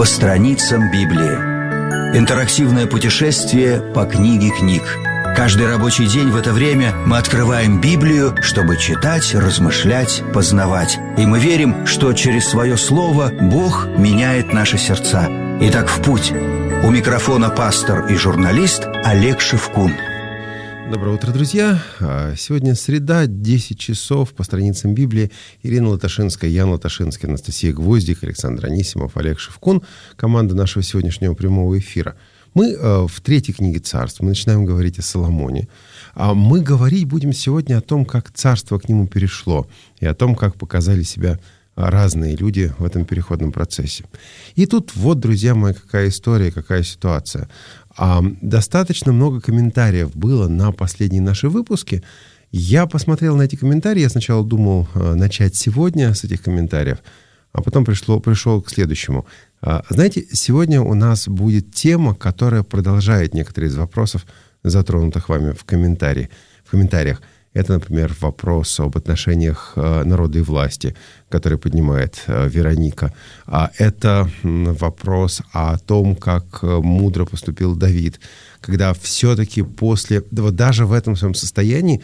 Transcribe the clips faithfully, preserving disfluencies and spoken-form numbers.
страницам Библии. Интерактивное путешествие по книге книг. Каждый рабочий день в это время мы открываем Библию, чтобы читать, размышлять, познавать. И мы верим, что через свое слово Бог меняет наши сердца. Итак, в путь. У микрофона пастор и журналист Олег Шевкун. Доброе утро, друзья. Сегодня среда, десять часов, по страницам Библии. Ирина Латашинская, Ян Латашинский, Анастасия Гвоздик, Александр Анисимов, Олег Шевкун. Команда нашего сегодняшнего прямого эфира. Мы в третьей книге Царств. Мы начинаем говорить о Соломоне. А мы говорить будем сегодня о том, как царство к нему перешло. И о том, как показали себя разные люди в этом переходном процессе. И тут вот, друзья мои, какая история, какая ситуация. А, достаточно много комментариев было на последние наши выпуски. Я посмотрел на эти комментарии. Я сначала думал а, начать сегодня с этих комментариев, а потом пришло, пришел к следующему. А, знаете, сегодня у нас будет тема, которая продолжает некоторые из вопросов, затронутых вами в, комментарии, в комментариях. Это, например, вопрос об отношениях народа и власти, который поднимает Вероника. А это вопрос о том, как мудро поступил Давид, когда все-таки после, вот даже в этом своем состоянии,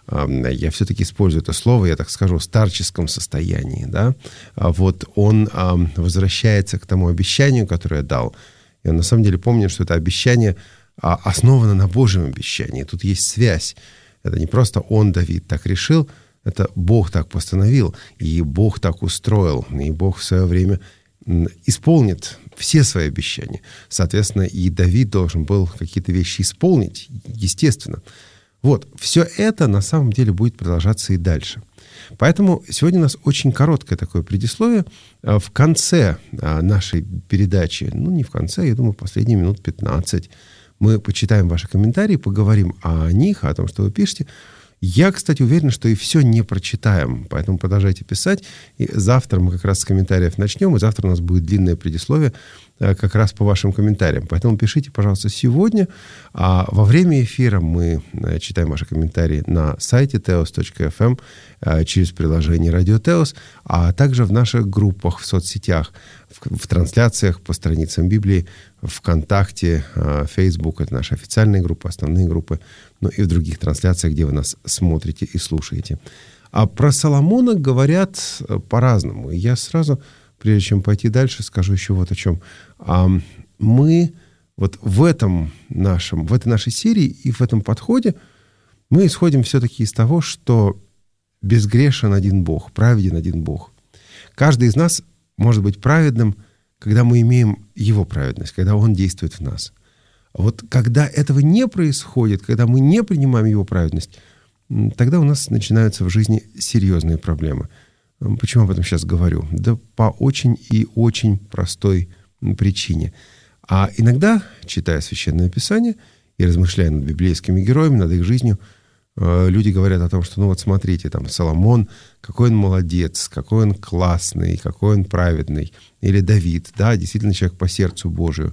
я все-таки использую это слово, я так скажу, старческом состоянии, да, вот он возвращается к тому обещанию, которое дал. И он на самом деле помнит, что это обещание основано на Божьем обещании. Тут есть связь. Это не просто он, Давид, так решил, это Бог так постановил, и Бог так устроил, и Бог в свое время исполнит все свои обещания. Соответственно, и Давид должен был какие-то вещи исполнить, естественно. Вот, все это на самом деле будет продолжаться и дальше. Поэтому сегодня у нас очень короткое такое предисловие. В конце нашей передачи, ну не в конце, я думаю, последние минут пятнадцать, мы почитаем ваши комментарии, поговорим о них, о том, что вы пишете. Я, кстати, уверен, что и все не прочитаем, поэтому продолжайте писать. И завтра мы как раз с комментариев начнем, и завтра у нас будет длинное предисловие как раз по вашим комментариям. Поэтому пишите, пожалуйста, сегодня. А во время эфира мы читаем ваши комментарии на сайте теос точка эф эм через приложение Радио Теос, а также в наших группах в соцсетях, в, в трансляциях по страницам Библии, ВКонтакте, Facebook, это наши официальные группы, основные группы, ну и в других трансляциях, где вы нас смотрите и слушаете. А про Соломона говорят по-разному. И я сразу, прежде чем пойти дальше, скажу еще вот о чем. Мы вот в этом нашем, в этой нашей серии и в этом подходе мы исходим все-таки из того, что безгрешен один Бог, праведен один Бог. Каждый из нас может быть праведным, когда мы имеем Его праведность, когда Он действует в нас. А вот когда этого не происходит, когда мы не принимаем Его праведность, тогда у нас начинаются в жизни серьезные проблемы. Почему об этом сейчас говорю? Да по очень и очень простой причине. А иногда, читая Священное Писание и размышляя над библейскими героями, над их жизнью, люди говорят о том, что, ну вот смотрите, там Соломон, какой он молодец, какой он классный, какой он праведный. Или Давид, да, действительно человек по сердцу Божию.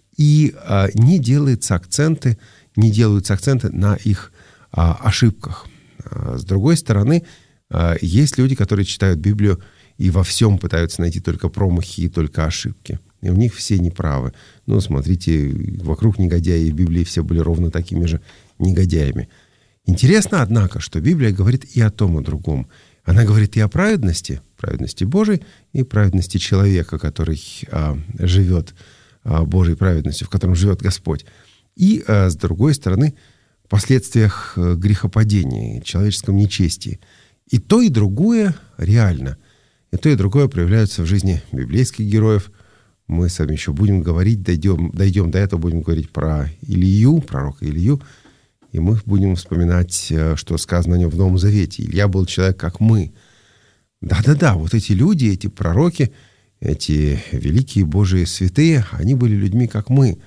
И а, не делаются акценты, не делаются акценты на их а, ошибках. А, с другой стороны, а, есть люди, которые читают Библию и во всем пытаются найти только промахи и только ошибки. И у них все неправы. Ну, смотрите, вокруг негодяи в Библии все были ровно такими же негодяями. Интересно, однако, что Библия говорит и о том, и о другом. Она говорит и о праведности, праведности Божией, и праведности человека, который а, живет а, Божьей праведностью, в котором живет Господь. И, а, с другой стороны, последствиях грехопадения, человеческом нечестии. И то, и другое реально. И то, и другое проявляются в жизни библейских героев. Мы с вами еще будем говорить, дойдем, дойдем до этого, будем говорить про Илью, пророка Илью. И мы будем вспоминать, что сказано о нем в Новом Завете. Илья был человек, как мы. Да-да-да, вот эти люди, эти пророки, эти великие Божии святые, они были людьми, как мы.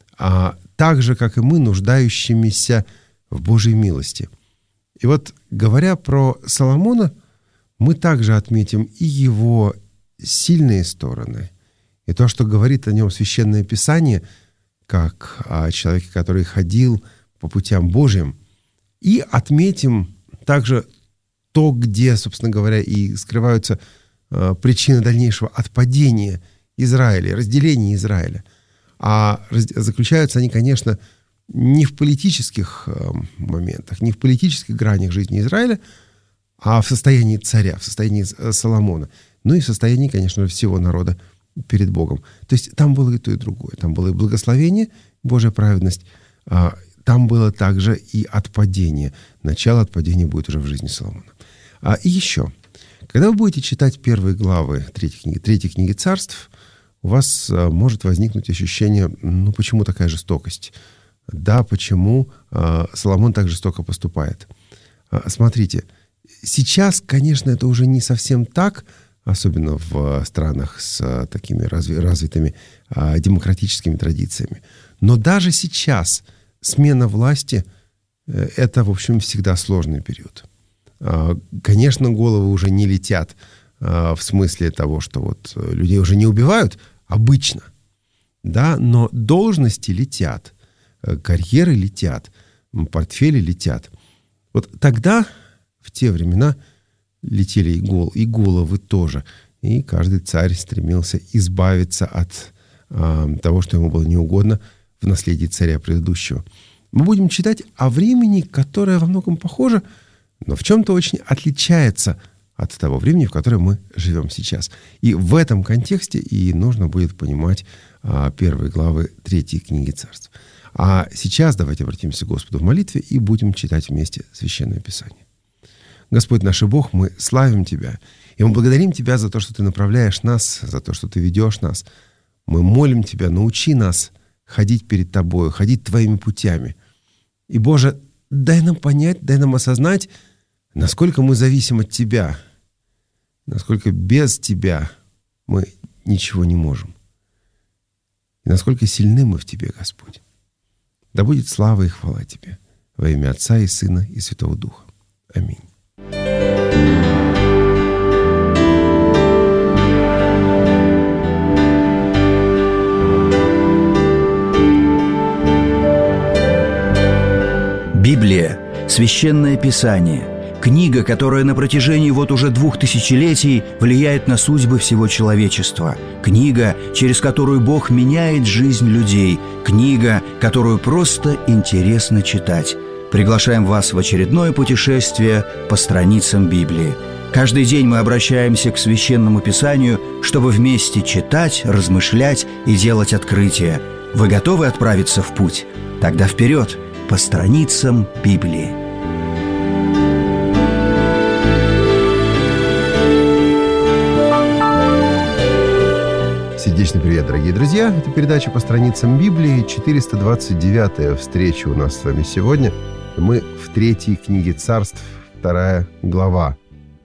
А так же, как и мы, нуждающимися в Божьей милости. И вот, говоря про Соломона, мы также отметим и его сильные стороны, и то, что говорит о нем Священное Писание, как о человеке, который ходил по путям Божьим, и отметим также то, где, собственно говоря, и скрываются э, причины дальнейшего отпадения Израиля, разделения Израиля. А заключаются они, конечно, не в политических моментах, не в политических гранях жизни Израиля, а в состоянии царя, в состоянии Соломона. Ну и в состоянии, конечно, всего народа перед Богом. То есть там было и то, и другое. Там было и благословение, Божья праведность. Там было также и отпадение. Начало отпадения будет уже в жизни Соломона. И еще. Когда вы будете читать первые главы третьей книги, третьей книги Царств, у вас может возникнуть ощущение, ну почему такая жестокость? Да, почему Соломон так жестоко поступает? Смотрите, сейчас, конечно, это уже не совсем так, особенно в странах с такими развитыми демократическими традициями. Но даже сейчас смена власти – это, в общем, всегда сложный период. Конечно, головы уже не летят в смысле того, что вот людей уже не убивают обычно, да, но должности летят, карьеры летят, портфели летят. Вот тогда, в те времена, летели и, гол, и головы тоже. И каждый царь стремился избавиться от э, того, что ему было неугодно в наследии царя предыдущего. Мы будем читать о времени, которое во многом похоже, но в чем-то очень отличается от того времени, в котором мы живем сейчас. И в этом контексте и нужно будет понимать э, первые главы третьей книги Царств. А сейчас давайте обратимся к Господу в молитве и будем читать вместе Священное Писание. Господь наш и Бог, мы славим Тебя, и мы благодарим Тебя за то, что Ты направляешь нас, за то, что Ты ведешь нас. Мы молим Тебя, научи нас ходить перед Тобою, ходить Твоими путями. И, Боже, дай нам понять, дай нам осознать, насколько мы зависим от Тебя, насколько без Тебя мы ничего не можем, и насколько сильны мы в Тебе, Господь. Да будет слава и хвала Тебе во имя Отца и Сына и Святого Духа. Аминь. Библия – священное писание, книга, которая на протяжении вот уже двух тысячелетий влияет на судьбы всего человечества, книга, через которую Бог меняет жизнь людей, книга, которую просто интересно читать. Приглашаем вас в очередное путешествие по страницам Библии. Каждый день мы обращаемся к Священному Писанию, чтобы вместе читать, размышлять и делать открытия. Вы готовы отправиться в путь? Тогда вперед, по страницам Библии. Сердечный привет, дорогие друзья. Это передача по страницам Библии, четыреста двадцать девятая встреча у нас с вами сегодня. Мы в третьей книге Царств, вторая глава.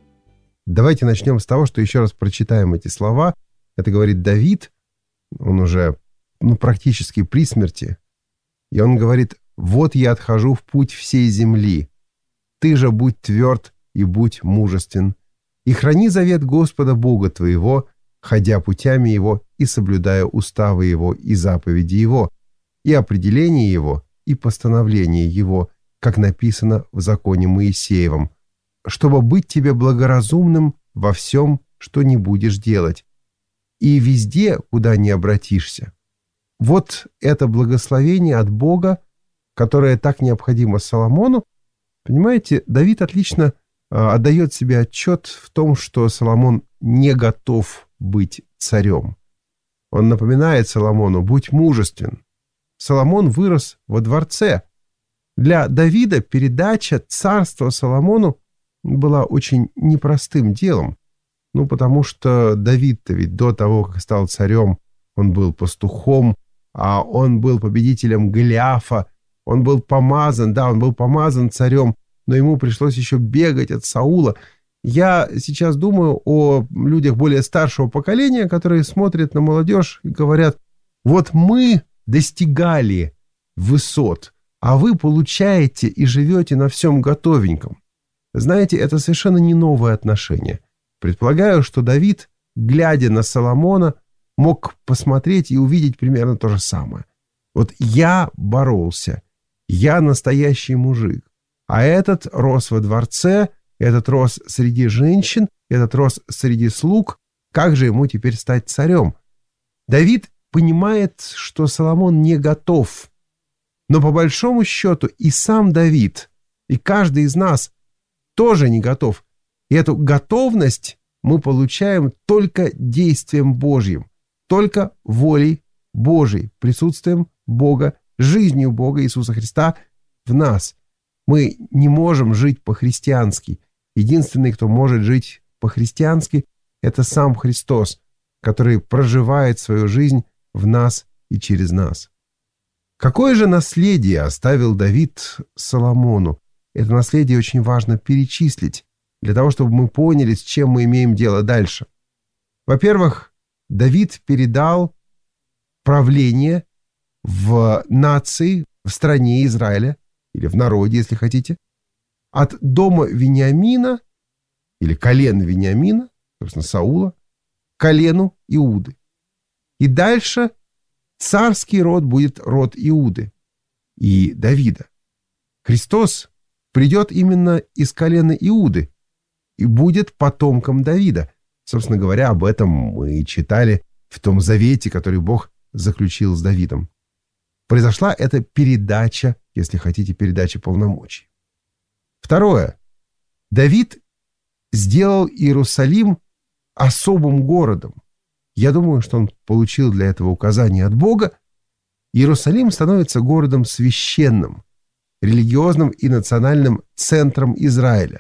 Давайте начнем с того, что еще раз прочитаем эти слова. Это говорит Давид, он уже ну, практически при смерти. И он говорит: «Вот я отхожу в путь всей земли. Ты же будь тверд и будь мужествен, и храни завет Господа Бога твоего, ходя путями Его и соблюдая уставы Его и заповеди Его, и определения Его, и постановления Его, как написано в законе Моисеевом, чтобы быть тебе благоразумным во всем, что не будешь делать, и везде, куда не обратишься». Вот это благословение от Бога, которое так необходимо Соломону. Понимаете, Давид отлично а, отдает себе отчет в том, что Соломон не готов быть царем. Он напоминает Соломону: будь мужествен. Соломон вырос во дворце. Для Давида передача царства Соломону была очень непростым делом. Ну, потому что Давид-то ведь до того, как стал царем, он был пастухом, а он был победителем Голиафа, он был помазан, да, он был помазан царем, но ему пришлось еще бегать от Саула. Я сейчас думаю о людях более старшего поколения, которые смотрят на молодежь и говорят: вот мы достигали высот, а вы получаете и живете на всем готовеньком. Знаете, это совершенно не новое отношение. Предполагаю, что Давид, глядя на Соломона, мог посмотреть и увидеть примерно то же самое. Вот я боролся, я настоящий мужик, а этот рос во дворце, этот рос среди женщин, этот рос среди слуг. Как же ему теперь стать царем? Давид понимает, что Соломон не готов. Но по большому счету и сам Давид, и каждый из нас тоже не готов. И эту готовность мы получаем только действием Божьим, только волей Божией, присутствием Бога, жизнью Бога Иисуса Христа в нас. Мы не можем жить по-христиански. Единственный, кто может жить по-христиански, это сам Христос, который проживает свою жизнь в нас и через нас. Какое же наследие оставил Давид Соломону? Это наследие очень важно перечислить, для того, чтобы мы поняли, с чем мы имеем дело дальше. Во-первых, Давид передал правление в нации, в стране Израиля, или в народе, если хотите, от дома Вениамина, или колена Вениамина, собственно, Саула, к колену Иуды. И дальше царский род будет род Иуды и Давида. Христос придет именно из колена Иуды и будет потомком Давида. Собственно говоря, об этом мы читали в том завете, который Бог заключил с Давидом. Произошла эта передача, если хотите, передача полномочий. Второе. Давид сделал Иерусалим особым городом. Я думаю, что он получил для этого указание от Бога. Иерусалим становится городом священным, религиозным и национальным центром Израиля.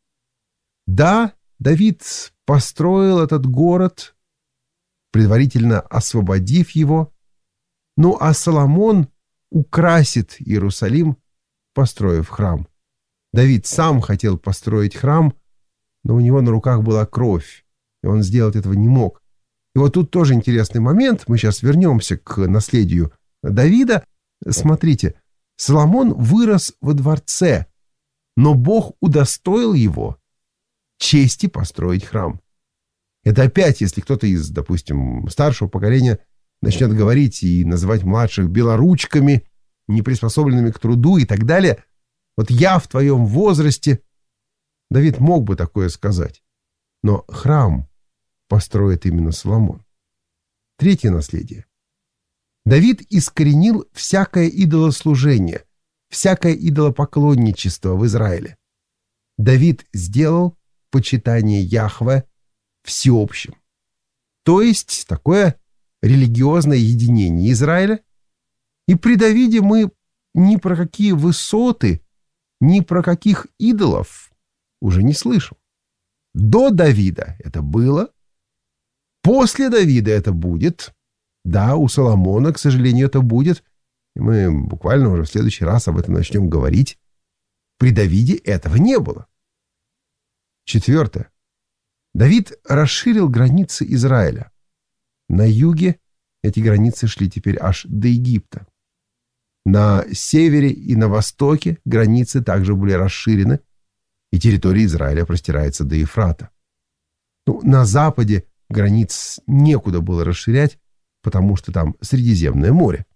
Да, Давид построил этот город, предварительно освободив его, ну а Соломон украсит Иерусалим, построив храм. Давид сам хотел построить храм, но у него на руках была кровь, и он сделать этого не мог. И вот тут тоже интересный момент. Мы сейчас вернемся к наследию Давида. Смотрите, Соломон вырос во дворце, но Бог удостоил его чести построить храм. Это опять, если кто-то из, допустим, старшего поколения начнет говорить и называть младших белоручками, неприспособленными к труду и так далее. Вот я в твоем возрасте, Давид мог бы такое сказать, но храм построит именно Соломон. Третье наследие. Давид искоренил всякое идолослужение, всякое идолопоклонничество в Израиле. Давид сделал почитание Яхве всеобщим. То есть такое религиозное единение Израиля. И при Давиде мы ни про какие высоты, ни про каких идолов уже не слышим. До Давида это было. После Давида это будет. Да, у Соломона, к сожалению, это будет. И мы буквально уже в следующий раз об этом начнем говорить. При Давиде этого не было. Четвертое. Давид расширил границы Израиля. На юге эти границы шли теперь аж до Египта. На севере и на востоке границы также были расширены, и территория Израиля простирается до Ефрата. Ну, на западе границ некуда было расширять, потому что там Средиземное море.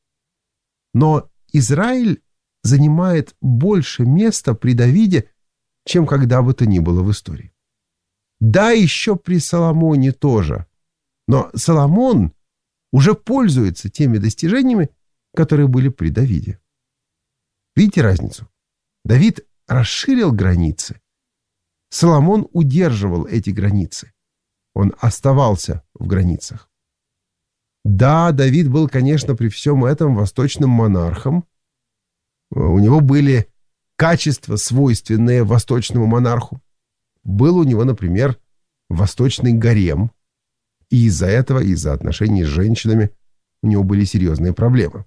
Но Израиль занимает больше места при Давиде, чем когда бы то ни было в истории. Да, еще при Соломоне тоже. Но Соломон уже пользуется теми достижениями, которые были при Давиде. Видите разницу? Давид расширил границы. Соломон удерживал эти границы. Он оставался в границах. Да, Давид был, конечно, при всем этом восточным монархом. У него были качества, свойственные восточному монарху. Был у него, например, восточный гарем. И из-за этого, из-за отношений с женщинами, у него были серьезные проблемы.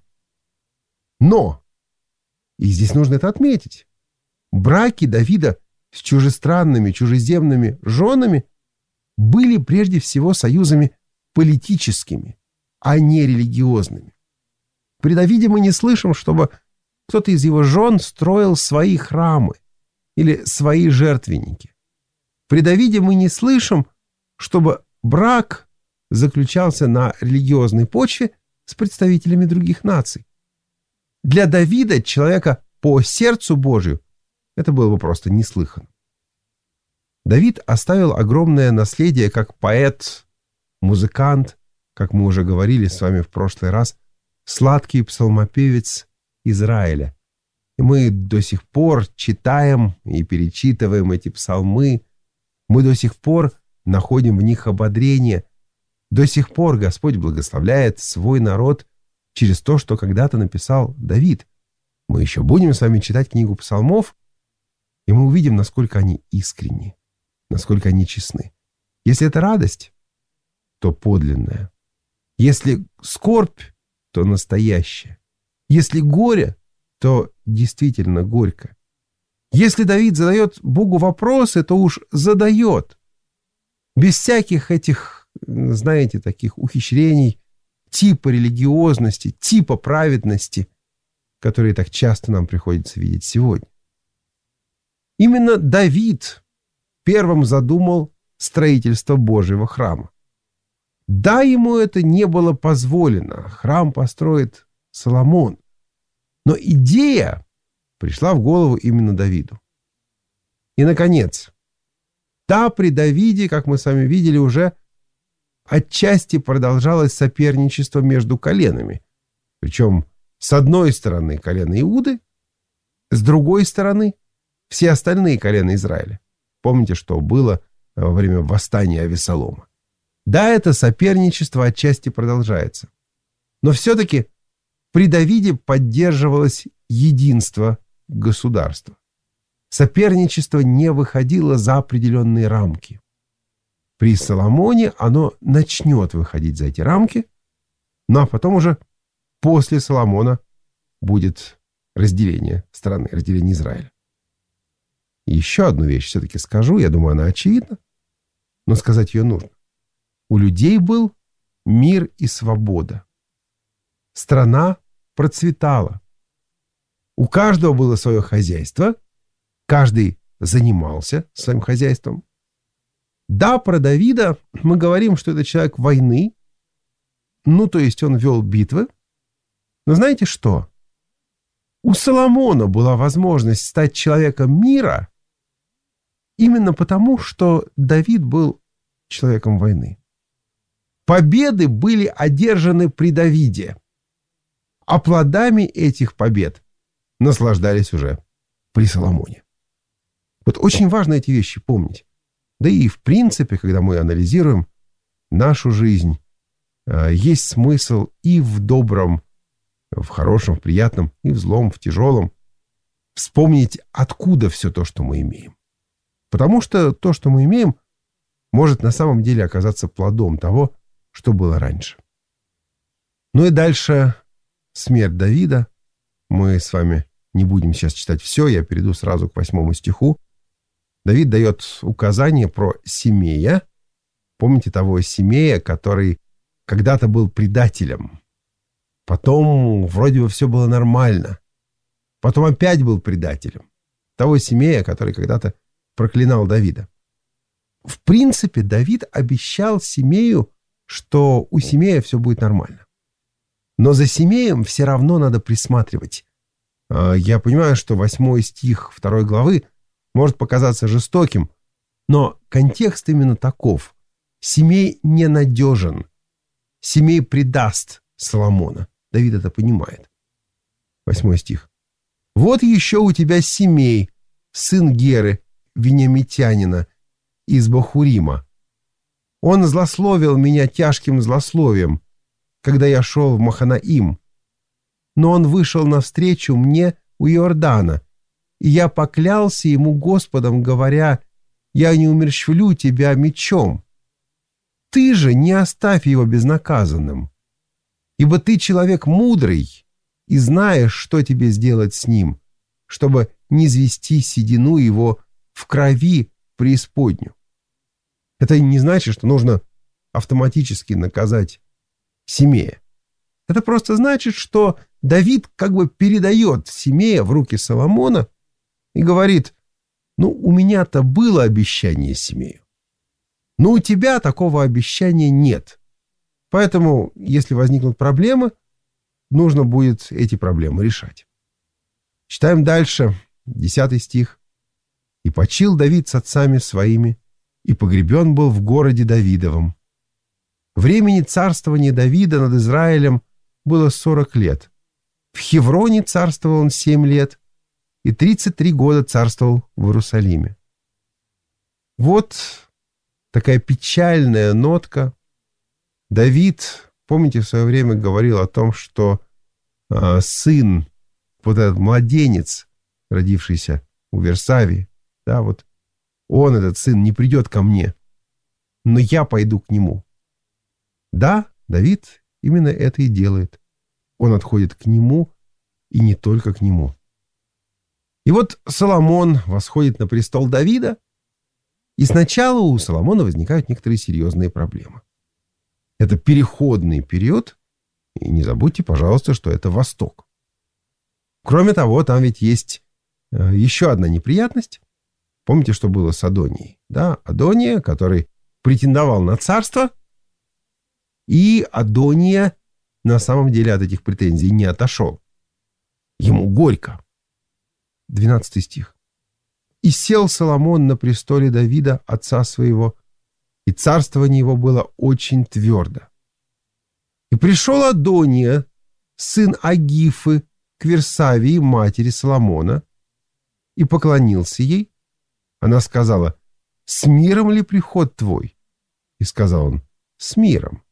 Но, и здесь нужно это отметить, браки Давида с чужестранными, чужеземными женами были прежде всего союзами политическими, а не религиозными. При Давиде мы не слышим, чтобы кто-то из его жен строил свои храмы или свои жертвенники. При Давиде мы не слышим, чтобы брак заключался на религиозной почве с представителями других наций. Для Давида, человека по сердцу Божию, это было бы просто неслыханно. Давид оставил огромное наследие как поэт, музыкант как мы уже говорили с вами в прошлый раз, сладкий псалмопевец Израиля. И мы до сих пор читаем и перечитываем эти псалмы. Мы до сих пор находим в них ободрение. До сих пор Господь благословляет свой народ через то, что когда-то написал Давид. Мы еще будем с вами читать книгу псалмов, и мы увидим, насколько они искренни, насколько они честны. Если это радость, то подлинная. Если скорбь, то настоящая. Если горе, то действительно горько. Если Давид задает Богу вопросы, то уж задает. Без всяких этих, знаете, таких ухищрений, типа религиозности, типа праведности, которые так часто нам приходится видеть сегодня. Именно Давид первым задумал строительство Божьего храма. Да, ему это не было позволено. Храм построит Соломон. Но идея пришла в голову именно Давиду. И, наконец, да, при Давиде, как мы с вами видели, уже отчасти продолжалось соперничество между коленами. Причем с одной стороны колено Иуды, с другой стороны все остальные колена Израиля. Помните, что было во время восстания Авессалома. Да, это соперничество отчасти продолжается. Но все-таки при Давиде поддерживалось единство государства. Соперничество не выходило за определенные рамки. При Соломоне оно начнет выходить за эти рамки, ну а потом уже после Соломона будет разделение страны, разделение Израиля. И еще одну вещь все-таки скажу, я думаю, она очевидна, но сказать ее нужно. У людей был мир и свобода. Страна процветала. У каждого было свое хозяйство, каждый занимался своим хозяйством. Да, про Давида мы говорим, что это человек войны, ну, то есть он вел битвы. Но знаете что? У Соломона была возможность стать человеком мира именно потому, что Давид был человеком войны. Победы были одержаны при Давиде, а плодами этих побед наслаждались уже при Соломоне. Вот очень важно эти вещи помнить. Да и в принципе, когда мы анализируем нашу жизнь, есть смысл и в добром, в хорошем, в приятном, и в злом, в тяжелом вспомнить, откуда все то, что мы имеем. Потому что то, что мы имеем, может на самом деле оказаться плодом того, что было раньше. Ну и дальше смерть Давида. Мы с вами не будем сейчас читать все, я перейду сразу к восьмому стиху. Давид дает указание про Симея. Помните того Симея, который когда-то был предателем. Потом вроде бы все было нормально. Потом опять был предателем. Того Симея, который когда-то проклинал Давида. В принципе, Давид обещал Симею, что у Симея все будет нормально. Но за Симеем все равно надо присматривать. Я понимаю, что восьмой стих второй главы может показаться жестоким, но контекст именно таков. Симей ненадежен. Симей предаст Соломона. Давид это понимает. Восьмой стих. «Вот еще у тебя Симей, сын Геры, вениамитянина, из Бахурима. Он злословил меня тяжким злословием, когда я шел в Маханаим. Но он вышел навстречу мне у Иордана, и я поклялся ему Господом, говоря, я не умерщвлю тебя мечом. Ты же не оставь его безнаказанным, ибо ты человек мудрый и знаешь, что тебе сделать с ним, чтобы не звести седину его в крови преисподнюю». Это не значит, что нужно автоматически наказать Симея. Это просто значит, что Давид как бы передает Симея в руки Соломона и говорит, ну, у меня-то было обещание Симею, но у тебя такого обещания нет. Поэтому, если возникнут проблемы, нужно будет эти проблемы решать. Читаем дальше, десятый стих. «И почил Давид с отцами своими, и погребен был в городе Давидовом. Времени царствования Давида над Израилем было сорок лет. В Хевроне царствовал он семь лет и тридцать три года царствовал в Иерусалиме. Вот такая печальная нотка. Давид, помните, в свое время говорил о том, что э, сын, вот этот младенец, родившийся у Версавии, да, вот он, этот сын, не придет ко мне, но я пойду к нему. Да, Давид именно это и делает. Он отходит к нему, и не только к нему. И вот Соломон восходит на престол Давида, и сначала у Соломона возникают некоторые серьезные проблемы. Это переходный период, и не забудьте, пожалуйста, что это Восток. Кроме того, там ведь есть еще одна неприятность. Помните, что было с Адонией? Да, Адония, который претендовал на царство, и Адония на самом деле от этих претензий не отошел. Ему горько. двенадцатый стих. «И сел Соломон на престоле Давида, отца своего, и царствование его было очень твердо. И пришел Адония, сын Агифы, к Версавии, матери Соломона, и поклонился ей. Она сказала: с миром ли приход твой? И сказал он: с миром.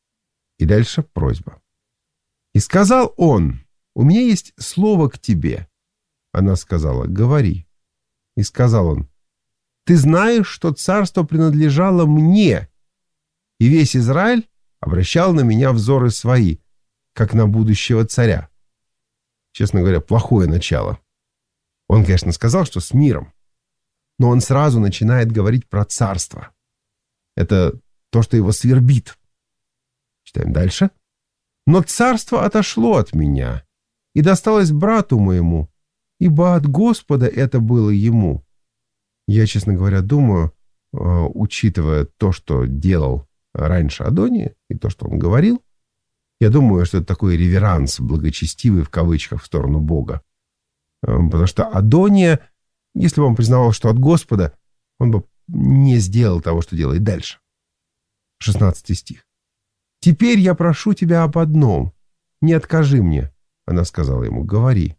И дальше просьба. И сказал он: у меня есть слово к тебе. Она сказала: говори. И сказал он: ты знаешь, что царство принадлежало мне, и весь Израиль обращал на меня взоры свои, как на будущего царя. Честно говоря, плохое начало. Он, конечно, сказал, что с миром, но он сразу начинает говорить про царство. Это то, что его свербит. Читаем дальше. Но царство отошло от меня и досталось брату моему, ибо от Господа это было ему. Я, честно говоря, думаю, учитывая то, что делал раньше Адония и то, что он говорил, я думаю, что это такой реверанс, благочестивый в кавычках, в сторону Бога. Потому что Адония, если бы он признавал, что от Господа, он бы не сделал того, что делает дальше. шестнадцатый стих. «Теперь я прошу тебя об одном. Не откажи мне». Она сказала ему: говори.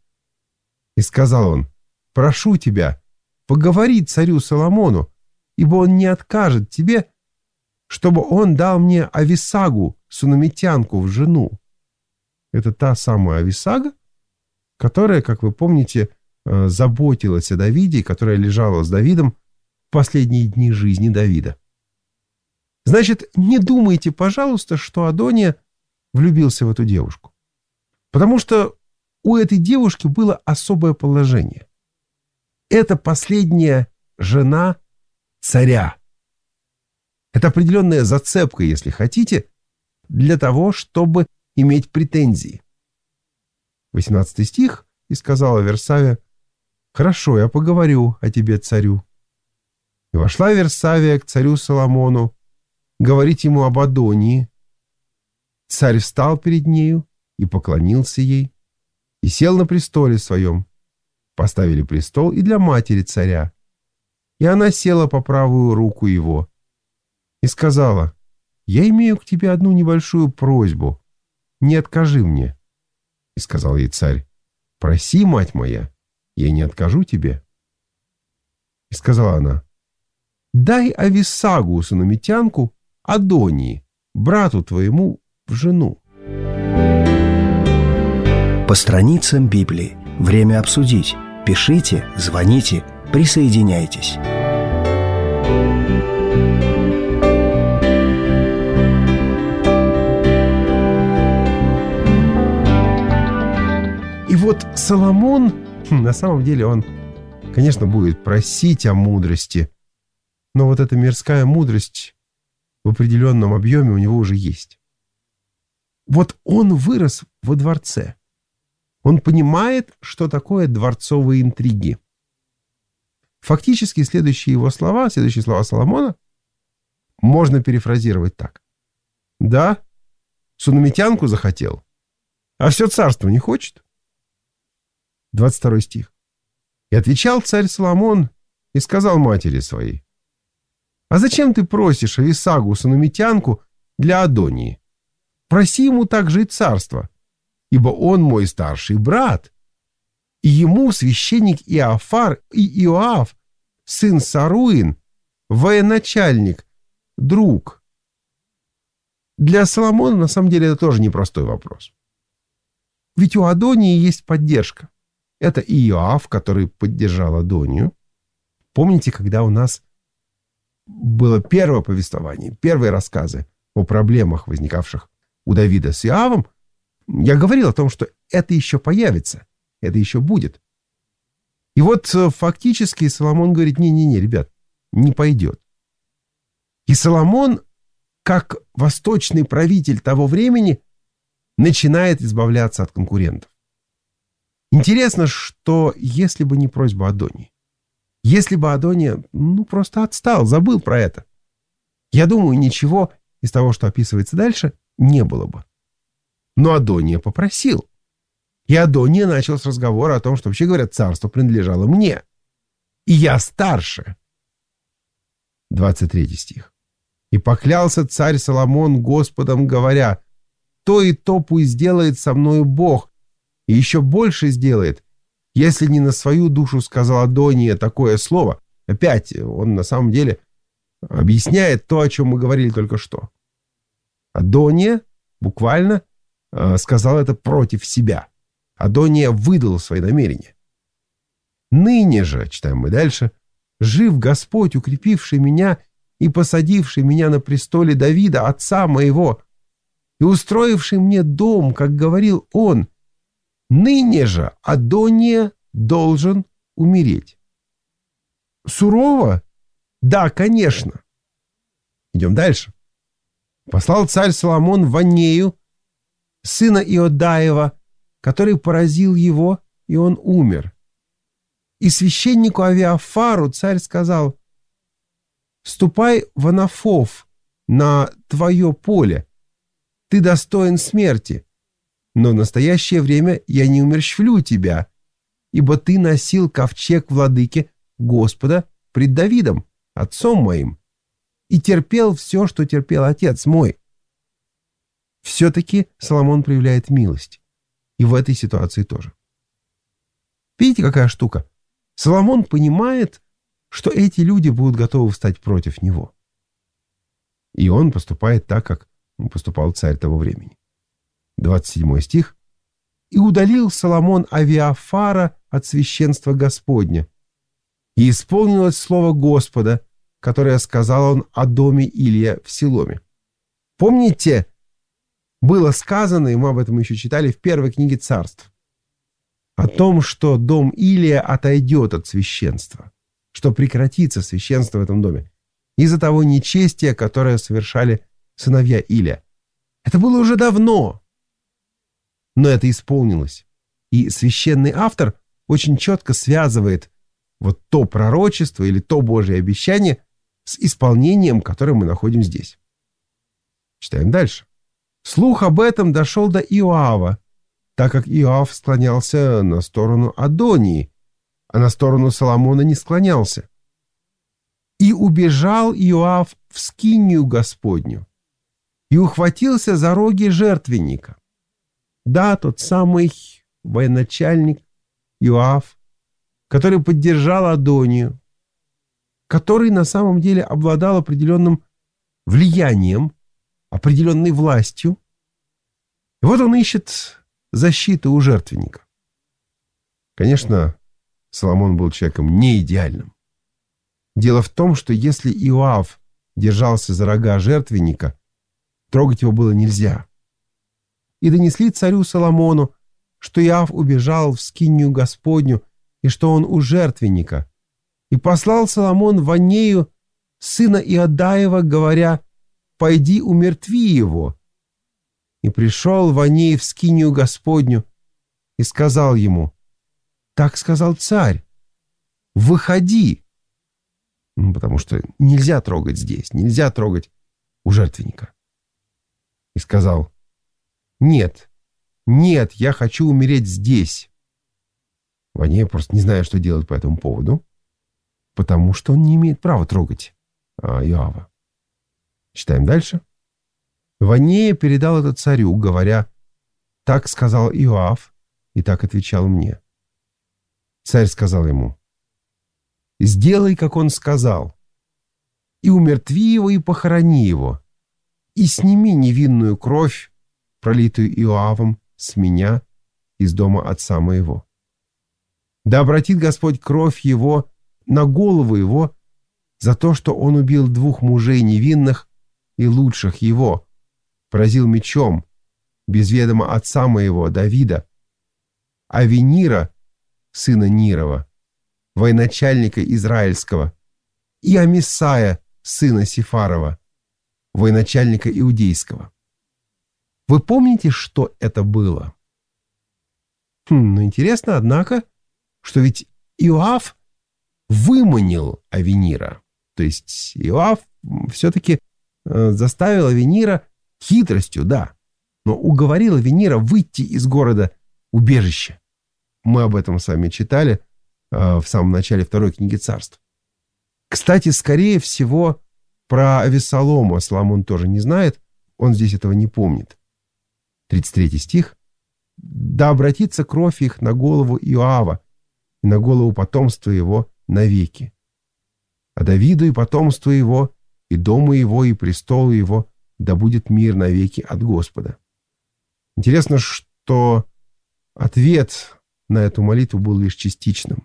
И сказал он: прошу тебя, поговори царю Соломону, ибо он не откажет тебе, чтобы он дал мне Ависагу, сунамитянку, в жену. Это та самая Ависага, которая, как вы помните, заботилась о Давиде, которая лежала с Давидом в последние дни жизни Давида. Значит, не думайте, пожалуйста, что Адония влюбился в эту девушку. Потому что у этой девушки было особое положение. Это последняя жена царя. Это определенная зацепка, если хотите, для того, чтобы иметь претензии. восемнадцатый стих. И сказала Версавия: хорошо, я поговорю о тебе, царю. И вошла Версавия к царю Соломону говорить ему об Адонии. Царь встал перед нею и поклонился ей, и сел на престоле своем. Поставили престол и для матери царя, и она села по правую руку его. И сказала: я имею к тебе одну небольшую просьбу, не откажи мне. И сказал ей царь: проси, мать моя, я не откажу тебе. И сказала она: дай Ависагу, сунамитянку, Адонии, брату твоему, в жену. По страницам Библии. Время обсудить. Пишите, звоните, присоединяйтесь. И вот Соломон, на самом деле, он, конечно, будет просить о мудрости, но вот эта мирская мудрость в определенном объеме у него уже есть. Вот он вырос во дворце. Он понимает, что такое дворцовые интриги. Фактически следующие его слова, следующие слова Соломона можно перефразировать так. Да, сунамитянку захотел, а все царство не хочет. двадцать второй стих. И отвечал царь Соломон и сказал матери своей: а зачем ты просишь Ависагу, сунамитянку, для Адонии. Проси ему также и царство, ибо он мой старший брат, и ему священник Иофар и Иоав, сын Саруин, военачальник, друг». Для Соломона, на самом деле, это тоже непростой вопрос. Ведь у Адонии есть поддержка. Это Иоав, который поддержал Адонию. Помните, когда у нас было первое повествование, первые рассказы о проблемах, возникавших у Давида с Иоавом, я говорил о том, что это еще появится, это еще будет. И вот фактически Соломон говорит: не-не-не, ребят, не пойдет. И Соломон, как восточный правитель того времени, начинает избавляться от конкурентов. Интересно, что если бы не просьба Адонии, если бы Адония, ну, просто отстал, забыл про это, я думаю, ничего из того, что описывается дальше, не было бы. Но Адония попросил. И Адония начал с разговора о том, что, вообще говоря, царство принадлежало мне. И я старше. двадцать третий стих. «И поклялся царь Соломон Господом, говоря: то и то пусть сделает со мною Бог, и еще больше сделает, если не на свою душу сказал Адония такое слово». Опять он на самом деле объясняет то, о чем мы говорили только что. Адония буквально э, сказал это против себя. Адония выдал свои намерения. «Ныне же», читаем мы дальше, «жив Господь, укрепивший меня и посадивший меня на престоле Давида, отца моего, и устроивший мне дом, как говорил он, ныне же Адония должен умереть». Сурово? Да, конечно. Идем дальше. «Послал царь Соломон Ванею, сына Иодаева, который поразил его, и он умер. И священнику Авиафару царь сказал: ступай в Анафов на твое поле, ты достоин смерти, но в настоящее время я не умерщвлю тебя, ибо ты носил ковчег владыки Господа пред Давидом, отцом моим, и терпел все, что терпел отец мой». Все-таки Соломон проявляет милость. И в этой ситуации тоже. Видите, какая штука? Соломон понимает, что эти люди будут готовы встать против него. И он поступает так, как поступал царь того времени. двадцать седьмой стих. «И удалил Соломон Авиафара от священства Господня, и исполнилось слово Господа, которое сказал он о доме Илия в Силоме». Помните, было сказано, и мы об этом еще читали в первой книге Царств, о том, что дом Илия отойдет от священства, что прекратится священство в этом доме из-за того нечестия, которое совершали сыновья Илия. Это было уже давно, но это исполнилось. И священный автор очень четко связывает вот то пророчество или то Божье обещание с исполнением, которое мы находим здесь. Читаем дальше. «Слух об этом дошел до Иоава, так как Иоав склонялся на сторону Адонии, а на сторону Соломона не склонялся. И убежал Иоав в скинию Господню, и ухватился за роги жертвенника». Да, тот самый военачальник Иоав, который поддержал Адонию, который на самом деле обладал определенным влиянием, определенной властью. И вот он ищет защиту у жертвенника. Конечно, Соломон был человеком не идеальным. Дело в том, что если Иоав держался за рога жертвенника, трогать его было нельзя. И донесли царю Соломону, что Иоав убежал в скинию Господню и что он у жертвенника. И послал Соломон Ванею, сына Иодаева, говоря: «Пойди умертви его». И пришел Ваней в скинию Господню и сказал ему: «Так сказал царь, выходи». Ну, потому что нельзя трогать здесь, нельзя трогать у жертвенника. И сказал: «Нет, нет, я хочу умереть здесь». Ваней просто не знает, что делать по этому поводу, потому что он не имеет права трогать а, Иоава. Читаем дальше. Ванея передал это царю, говоря: «Так сказал Иоав, и так отвечал мне». Царь сказал ему: «Сделай, как он сказал, и умертви его, и похорони его, и сними невинную кровь, пролитую Иоавом, с меня, из дома отца моего. Да обратит Господь кровь его на голову его за то, что он убил двух мужей невинных и лучших его, поразил мечом, без ведома отца моего, Давида, Авинира, сына Нирова, военачальника израильского, и Амисая, сына Сифарова, военачальника иудейского». Вы помните, что это было? Хм, ну интересно, однако, что ведь Иоав выманил Авинира. То есть Иоав все-таки э, заставил Авинира хитростью, да, но уговорил Авинира выйти из города убежища. Мы об этом с вами читали э, в самом начале второй книги Царств. Кстати, скорее всего, про Авессалома Соломон тоже не знает, он здесь этого не помнит. тридцать третий стих. «Да обратится кровь их на голову Иоава и на голову потомства его навеки. А Давиду и потомству его, и дому его, и престолу его, да будет мир навеки от Господа». Интересно, что ответ на эту молитву был лишь частичным.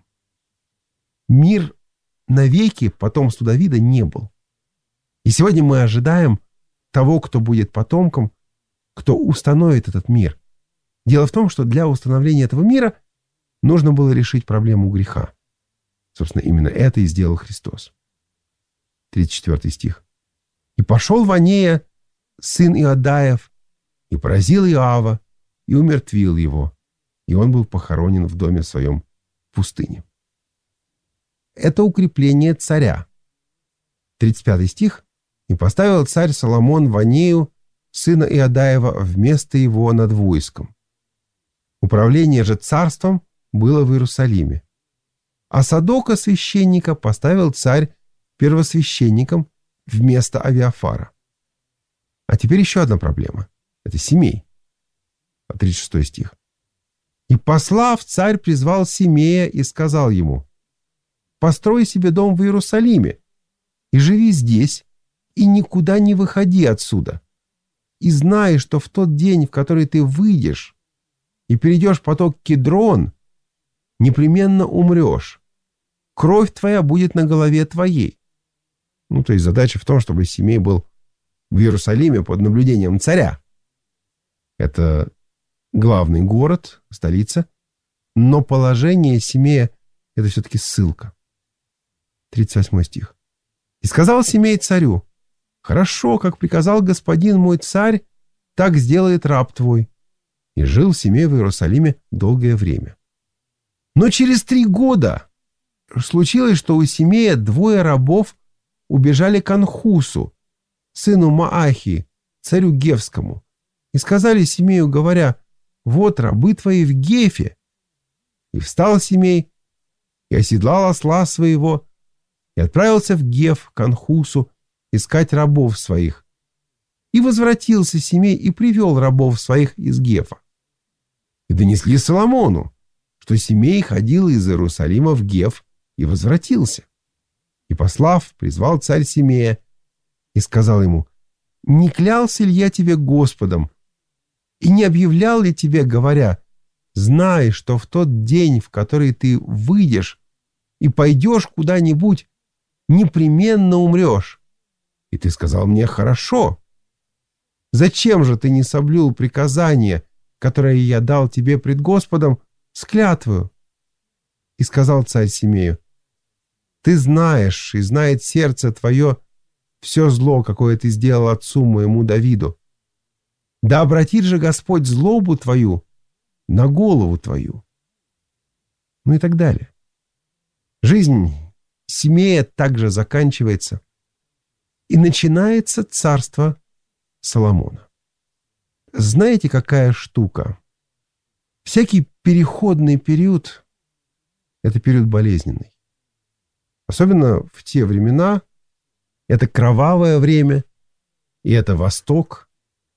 Мир навеки потомству Давида не был. И сегодня мы ожидаем того, кто будет потомком, кто установит этот мир. Дело в том, что для установления этого мира нужно было решить проблему греха. Собственно, именно это и сделал Христос. тридцать четвёртый стих. «И пошел Ванея, сын Иодаев, и поразил Иоава, и умертвил его, и он был похоронен в доме своем в пустыне». Это укрепление царя. тридцать пятый стих. «И поставил царь Соломон Ванею, сына Иодаева, вместо его над войском. Управление же царством было в Иерусалиме. А Садока священника поставил царь первосвященником вместо Авиафара». А теперь еще одна проблема. Это Семей. тридцать шестой стих. «И послав, царь призвал Семея и сказал ему: построй себе дом в Иерусалиме и живи здесь, и никуда не выходи отсюда. И знай, что в тот день, в который ты выйдешь и перейдешь поток Кидрон, непременно умрешь. Кровь твоя будет на голове твоей». Ну, то есть задача в том, чтобы Семей был в Иерусалиме под наблюдением царя. Это главный город, столица, но положение Семея — это все-таки ссылка. тридцать восьмой стих. «И сказал Семей царю: хорошо, как приказал господин мой царь, так сделает раб твой. И жил Семей в Иерусалиме долгое время. Но через три года случилось, что у Семея двое рабов убежали к Анхусу, сыну Маахии, царю Гевскому, и сказали Семею, говоря: вот рабы твои в Гефе. И встал Семей, и оседлал осла своего, и отправился в Геф к Анхусу искать рабов своих. И возвратился Семей и привел рабов своих из Гефа. И донесли Соломону, что Семей ходил из Иерусалима в Геф и возвратился. И, послав, призвал царь Семея и сказал ему: не клялся ли я тебе Господом, и не объявлял ли тебе, говоря: знай, что в тот день, в который ты выйдешь и пойдешь куда-нибудь, непременно умрешь. И ты сказал мне: хорошо. Зачем же ты не соблюл приказание, которое я дал тебе пред Господом, с клятвою? И сказал царь Семею: ты знаешь, и знает сердце твое все зло, какое ты сделал отцу моему Давиду. Да обратит же Господь злобу твою на голову твою. Ну и так далее. Жизнь Семея также заканчивается, и начинается царство Соломона. Знаете, какая штука? Всякий переходный период — это период болезненный. Особенно в те времена это кровавое время, и это Восток,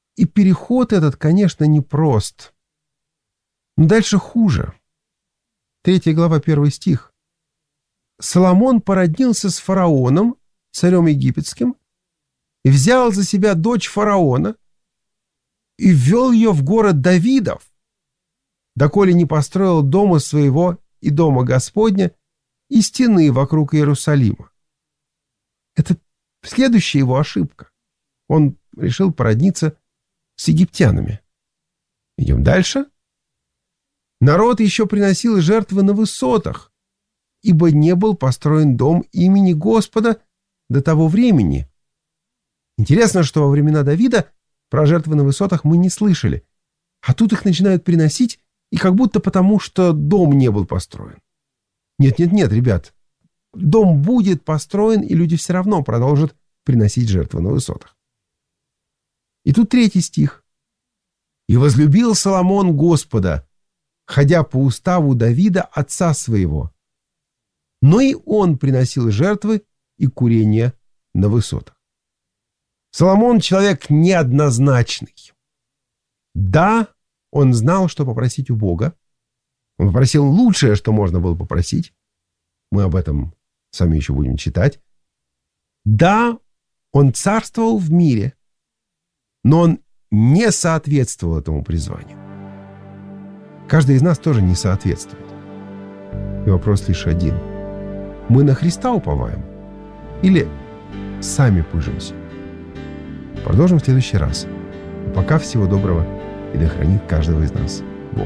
И переход этот, конечно, непрост. Но дальше хуже. Третья глава, первый стих. «Соломон породнился с фараоном, царем египетским, и взял за себя дочь фараона, и ввел ее в город Давидов, доколе не построил дома своего и дома Господня, и стены вокруг Иерусалима». Это следующая его ошибка. Он решил породниться с египтянами. Идем дальше. «Народ еще приносил жертвы на высотах, ибо не был построен дом имени Господа до того времени». Интересно, что во времена Давида про жертвы на высотах мы не слышали, а тут их начинают приносить, и как будто потому, что дом не был построен. Нет-нет-нет, ребят, дом будет построен, и люди все равно продолжат приносить жертвы на высотах. И тут третий стих. «И возлюбил Соломон Господа, ходя по уставу Давида, отца своего. Но и он приносил жертвы и курения на высотах». Соломон человек неоднозначный. Да, он знал, что попросить у Бога. Он попросил лучшее, что можно было попросить. Мы об этом сами еще будем читать. Да, он царствовал в мире, но он не соответствовал этому призванию. Каждый из нас тоже не соответствует. И вопрос лишь один. Мы на Христа уповаем или сами пыжимся? Продолжим в следующий раз. А пока всего доброго, и да хранит каждого из нас Бог.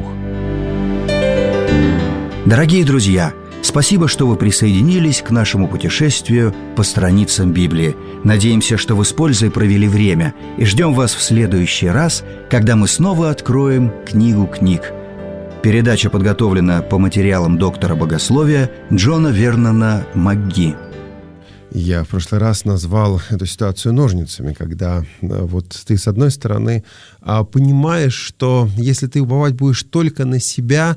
Дорогие друзья, спасибо, что вы присоединились к нашему путешествию по страницам Библии. Надеемся, что вы с пользой провели время, и ждем вас в следующий раз, когда мы снова откроем книгу книг. Передача подготовлена по материалам доктора богословия Джона Вернона МакГи. Я в прошлый раз назвал эту ситуацию ножницами, когда вот ты, с одной стороны, понимаешь, что если ты уповать будешь только на себя,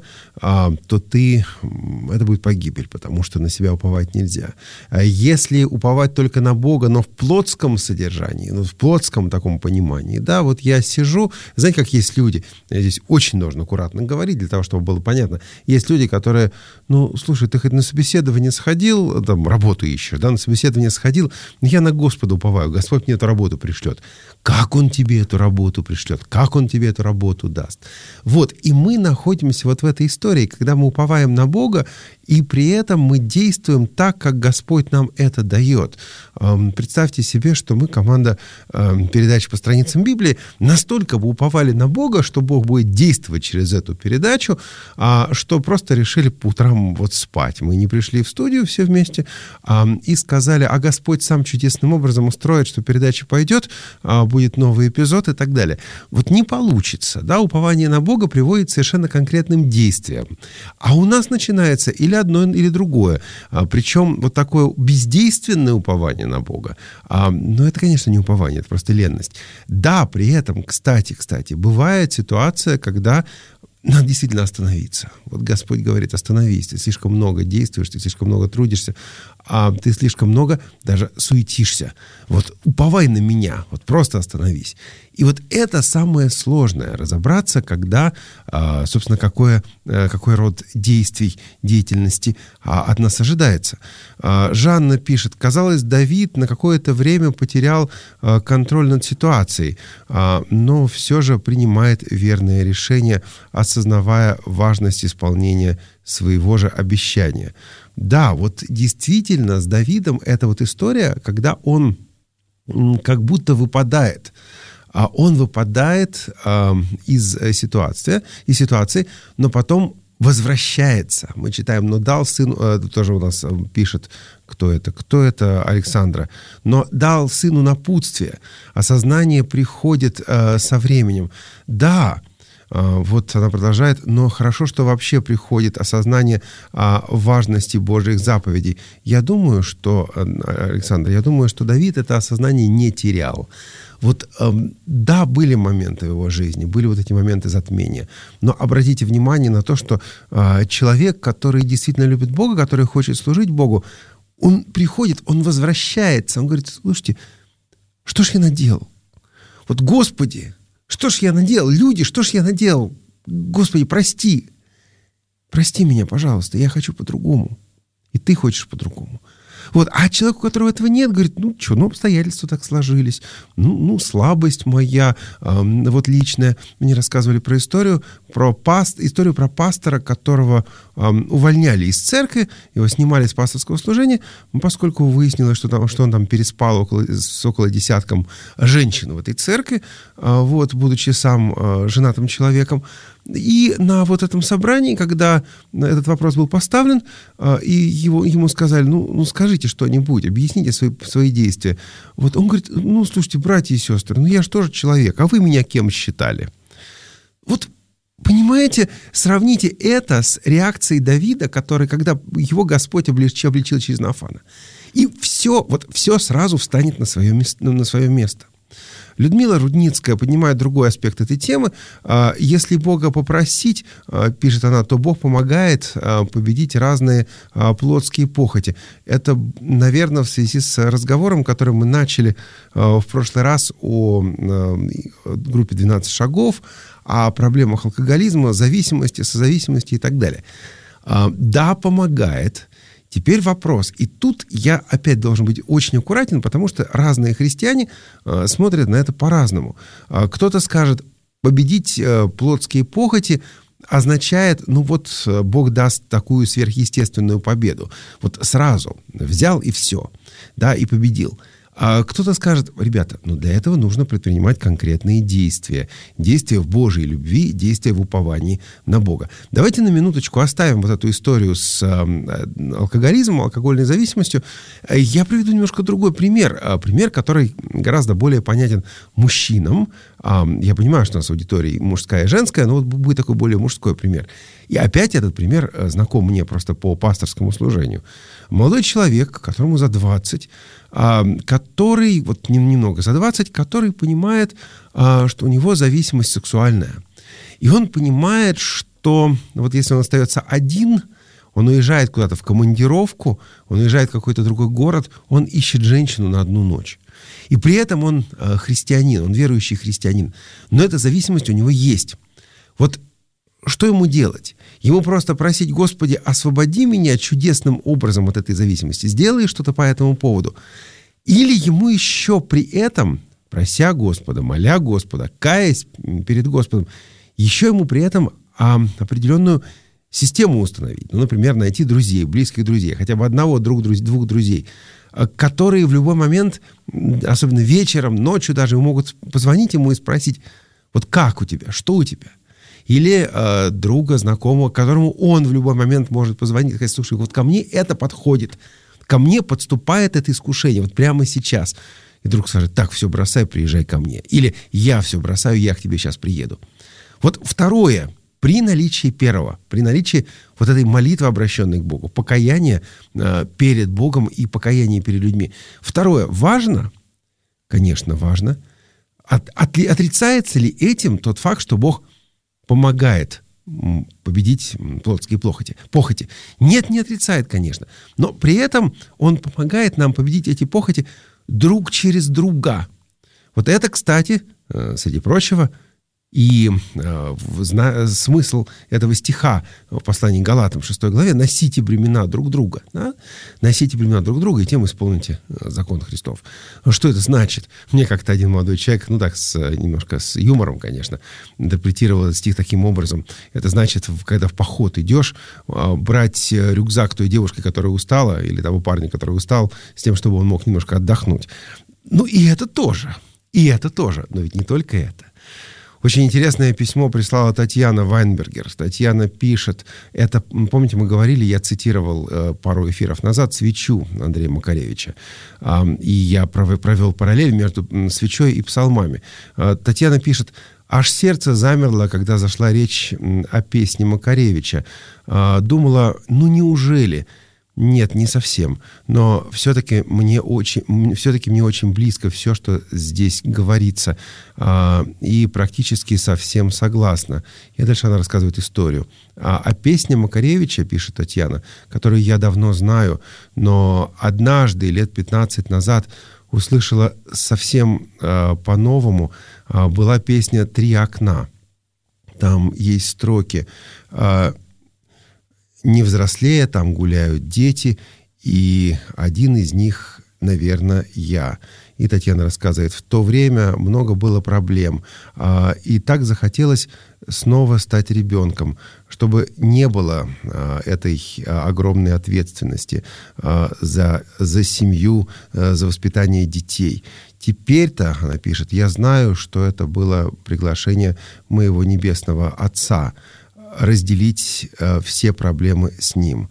то ты, это будет погибель, потому что на себя уповать нельзя. Если уповать только на Бога, но в плотском содержании, ну, в плотском таком понимании, да, вот я сижу, знаете, как есть люди, здесь очень нужно аккуратно говорить, для того, чтобы было понятно, есть люди, которые, ну, слушай, ты хоть на собеседование сходил, там, работу ищешь, да, на собеседование сходил, я на Господа уповаю, Господь мне эту работу пришлет. Как Он тебе эту работу пришлет? Как Он тебе эту работу даст? Вот, и мы находимся вот в этой истории, когда мы уповаем на Бога, и при этом мы действуем так, как Господь нам это дает. Представьте себе, что мы, команда передачи по страницам Библии, настолько бы уповали на Бога, что Бог будет действовать через эту передачу, что просто решили по утрам вот спать. Мы не пришли в студию все вместе и сказали, а Господь сам чудесным образом устроит, что передача пойдет, будет новый эпизод и так далее. Вот не получится. Да? Упование на Бога приводит к совершенно конкретным действиям. А у нас начинается или одно, или другое. Причем вот такое бездейственное упование на Бога. Но это, конечно, не упование, это просто ленность. Да, при этом, кстати, кстати, бывает ситуация, когда надо действительно остановиться. Вот Господь говорит, остановись, ты слишком много действуешь, ты слишком много трудишься, а ты слишком много даже суетишься. Вот уповай на меня, вот просто остановись. И вот это самое сложное, разобраться, когда, собственно, какое, какой род действий, деятельности от нас ожидается. Жанна пишет, казалось, Давид на какое-то время потерял контроль над ситуацией, но все же принимает верное решение, осознавая важность исполнения своего же обещания. Да, вот действительно с Давидом это вот история, когда он как будто выпадает. А он выпадает э, из ситуации, из ситуации, но потом возвращается. Мы читаем, но дал сыну, э, тоже у нас пишет, кто это, кто это, Александра, но дал сыну напутствие. Осознание приходит э, со временем. Да, э, вот она продолжает, но хорошо, что вообще приходит осознание э, важности Божьих заповедей. Я думаю, что, э, Александр, я думаю, что Давид это осознание не терял. Вот, э, да, были моменты в его жизни, были вот эти моменты затмения, но обратите внимание на то, что э, человек, который действительно любит Бога, который хочет служить Богу, он приходит, он возвращается, он говорит, слушайте, что ж я наделал? Вот, Господи, Что ж я наделал? Люди, что ж я наделал? Господи, прости. Прости меня, пожалуйста, я хочу по-другому. И ты хочешь по-другому. Вот. А человек, у которого этого нет, говорит, ну что, ну обстоятельства так сложились, ну, ну слабость моя, э, вот личная. Мне рассказывали про историю, про паст, историю про пастора, которого э, увольняли из церкви, его снимали с пасторского служения, поскольку выяснилось, что, там, что он там переспал около, с около десятком женщин в этой церкви, э, вот, будучи сам э, женатым человеком. И на вот этом собрании, когда этот вопрос был поставлен, и его, ему сказали, ну, ну скажите что-нибудь, объясните свои, свои действия. Вот он говорит, ну, слушайте, братья и сестры, ну я же тоже человек, а вы меня кем считали? Вот, понимаете, сравните это с реакцией Давида, который, когда его Господь обличил, обличил через Нафана. И все, вот все сразу встанет на свое место. На свое место. Людмила Рудницкая поднимает другой аспект этой темы. Если Бога попросить, пишет она, то Бог помогает победить разные плотские похоти. Это, наверное, в связи с разговором, который мы начали в прошлый раз о группе двенадцать шагов, о проблемах алкоголизма, зависимости, созависимости и так далее. Да, помогает. Теперь вопрос. И тут я опять должен быть очень аккуратен, потому что разные христиане э, смотрят на это по-разному. Э, кто-то скажет, победить э, плотские похоти означает, ну вот Бог даст такую сверхъестественную победу. Вот сразу взял и все, да, и победил. А кто-то скажет, ребята, ну для этого нужно предпринимать конкретные действия. Действия в Божьей любви, действия в уповании на Бога. Давайте на минуточку оставим вот эту историю с алкоголизмом, алкогольной зависимостью. Я приведу немножко другой пример. Пример, который гораздо более понятен мужчинам. Я понимаю, что у нас аудитория мужская и женская, но вот будет такой более мужской пример. И опять этот пример знаком мне просто по пасторскому служению. Молодой человек, которому за двадцать, который, вот немного за двадцать, который понимает, что у него зависимость сексуальная. И он понимает, что вот если он остается один, он уезжает куда-то в командировку, он уезжает в какой-то другой город, он ищет женщину на одну ночь. И при этом он христианин, он верующий христианин. Но эта зависимость у него есть. Вот что ему делать? Ему просто просить, Господи, освободи меня чудесным образом от этой зависимости. Сделай что-то по этому поводу. Или ему еще при этом, прося Господа, моля Господа, каясь перед Господом, еще ему при этом а, определенную систему установить. Ну, например, найти друзей, близких друзей, хотя бы одного, друг, двух друзей, которые в любой момент, особенно вечером, ночью даже, могут позвонить ему и спросить, вот как у тебя, что у тебя? Или э, друга, знакомого, которому он в любой момент может позвонить и сказать, слушай, вот ко мне это подходит, ко мне подступает это искушение, вот прямо сейчас. И друг скажет, так, все бросай, приезжай ко мне. Или я все бросаю, я к тебе сейчас приеду. Вот второе, при наличии первого, при наличии вот этой молитвы, обращенной к Богу, покаяния э, перед Богом и покаяния перед людьми. Второе, важно, конечно, важно, от, от, отрицается ли этим тот факт, что Бог помогает победить плотские похоти. похоти. Нет, не отрицает, конечно. Но при этом он помогает нам победить эти похоти друг через друга. Вот это, кстати, среди прочего, и э, зна- смысл этого стиха в послании к Галатам, шестой главе, «Носите бремена друг друга». Да? Носите бремена друг друга, и тем исполните закон Христов. Что это значит? Мне как-то один молодой человек, ну так, с, немножко с юмором, конечно, интерпретировал этот стих таким образом. Это значит, когда в поход идешь, брать рюкзак той девушки, которая устала, или того парня, который устал, с тем, чтобы он мог немножко отдохнуть. Ну и это тоже. И это тоже. Но ведь не только это. Очень интересное письмо прислала Татьяна Вайнбергер. Татьяна пишет, это, помните, мы говорили, я цитировал э, пару эфиров назад «Свечу» Андрея Макаревича. Э, и я провел параллель между свечой и псалмами. Э, Татьяна пишет, аж сердце замерло, когда зашла речь о песне Макаревича. Э, думала, ну неужели... Нет, не совсем. Но все-таки мне очень, все-таки мне очень близко все, что здесь говорится. И практически совсем согласна. И дальше она рассказывает историю. А, а песня Макаревича, пишет Татьяна, которую я давно знаю, но однажды, лет пятнадцать назад, услышала совсем э, по-новому. была песня «Три окна». Там есть строки: «Не взрослея, там гуляют дети, и один из них, наверное, я». И Татьяна рассказывает, в то время много было проблем, и так захотелось снова стать ребенком, чтобы не было этой огромной ответственности за, за семью, за воспитание детей. Теперь-то, она пишет, я знаю, что это было приглашение моего Небесного Отца разделить все проблемы с Ним.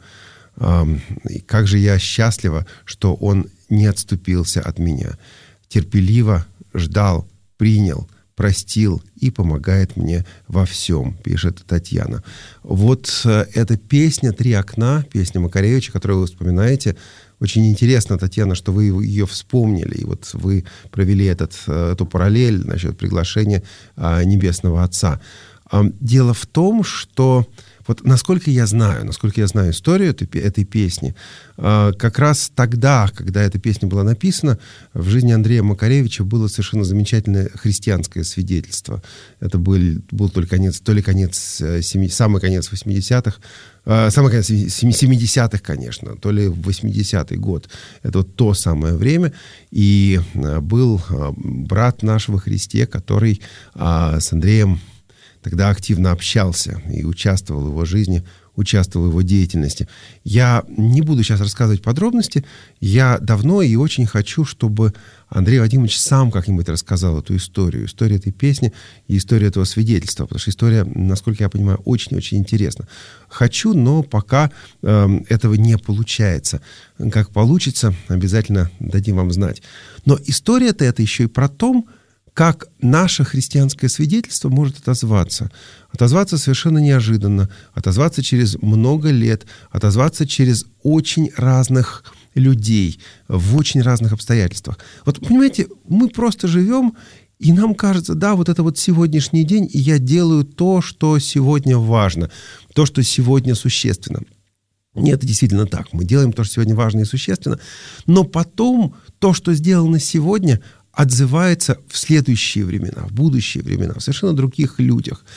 И как же я счастлива, что Он не отступился от меня. Терпеливо ждал, принял, простил и помогает мне во всем, пишет Татьяна. Вот эта песня «Три окна», песня Макаревича, которую вы вспоминаете. Очень интересно, Татьяна, что вы ее вспомнили. И вот вы провели этот, эту параллель насчет приглашения Небесного Отца. Дело в том, что вот насколько я знаю, насколько я знаю историю этой, этой песни, как раз тогда, когда эта песня была написана, в жизни Андрея Макаревича было совершенно замечательное христианское свидетельство. Это был, был то ли конец, то ли конец, самый конец восьмидесятых, самый конец семидесятых, конечно, то ли восьмидесятый год. Это вот то самое время. И был брат наш во Христе, который с Андреем тогда активно общался и участвовал в его жизни, участвовал в его деятельности. Я не буду сейчас рассказывать подробности. Я давно и очень хочу, чтобы Андрей Вадимович сам как-нибудь рассказал эту историю. Историю этой песни и историю этого свидетельства. Потому что история, насколько я понимаю, очень-очень интересна. Хочу, но пока э, этого не получается. Как получится, обязательно дадим вам знать. Но история-то это еще и про то, как наше христианское свидетельство может отозваться. Отозваться совершенно неожиданно, отозваться через много лет, отозваться через очень разных людей, в очень разных обстоятельствах. Вот, понимаете, мы просто живем, и нам кажется, да, вот это вот сегодняшний день, и я делаю то, что сегодня важно, то, что сегодня существенно. Нет, это действительно так. Мы делаем то, что сегодня важно и существенно, но потом то, что сделано сегодня, отзывается в следующие времена, в будущие времена, в совершенно других людях.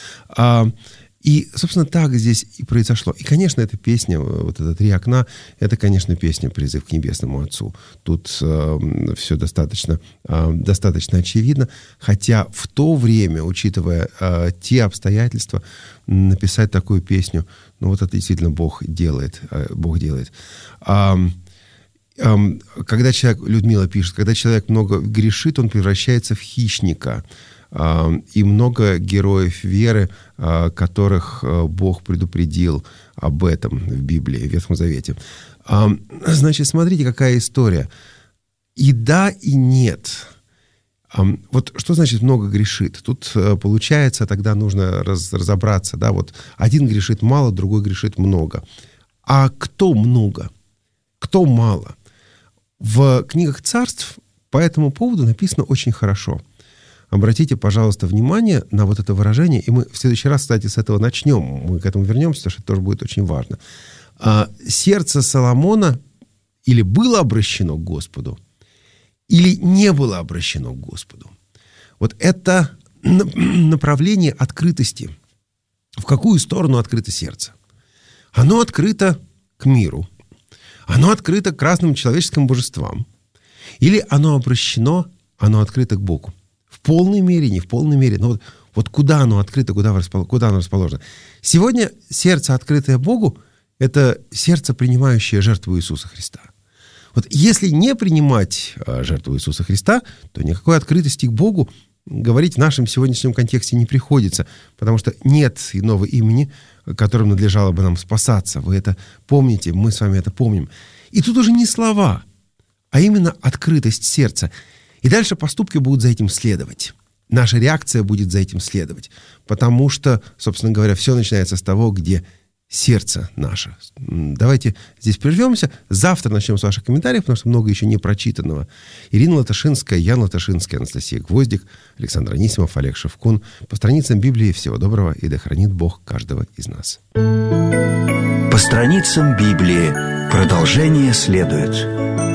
И, собственно, так здесь и произошло. И, конечно, эта песня, вот это «Три окна», это, конечно, песня «Призыв к Небесному Отцу». Тут э, все достаточно, э, достаточно очевидно. Хотя в то время, учитывая э, те обстоятельства, написать такую песню, ну вот это действительно Бог делает. Э, Бог делает. А, Когда человек, Людмила пишет, когда человек много грешит, он превращается в хищника. И много героев веры, которых Бог предупредил об этом в Библии, в Ветхом Завете. Значит, смотрите, какая история. И да, и нет. Вот что значит много грешит? Тут, получается, тогда нужно раз, разобраться. Да? Вот один грешит мало, другой грешит много. А кто много? Кто мало? В книгах царств по этому поводу написано очень хорошо. Обратите, пожалуйста, внимание на вот это выражение, и мы в следующий раз, кстати, с этого начнем. Мы к этому вернемся, потому что это тоже будет очень важно. Сердце Соломона или было обращено к Господу, или не было обращено к Господу. Вот это направление открытости. В какую сторону открыто сердце? Оно открыто к миру. Оно открыто к разным человеческим божествам. Или оно обращено, оно открыто к Богу. В полной мере, не в полной мере. Но вот, вот куда оно открыто, куда, куда оно расположено. Сегодня сердце, открытое Богу, это сердце, принимающее жертву Иисуса Христа. Вот если не принимать жертву Иисуса Христа, то никакой открытости к Богу говорить в нашем сегодняшнем контексте не приходится, потому что нет иного имени, которым надлежало бы нам спасаться. Вы это помните, мы с вами это помним. И тут уже не слова, а именно открытость сердца. И дальше поступки будут за этим следовать. Наша реакция будет за этим следовать. Потому что, собственно говоря, все начинается с того, где сердце наше. Давайте здесь прервемся. Завтра начнем с ваших комментариев, потому что много еще не прочитанного. Ирина Латашинская, Ян Латашинский, Анастасия Гвоздик, Александр Анисимов, Олег Шевкун. По страницам Библии. Всего доброго, и да хранит Бог каждого из нас. По страницам Библии. Продолжение следует.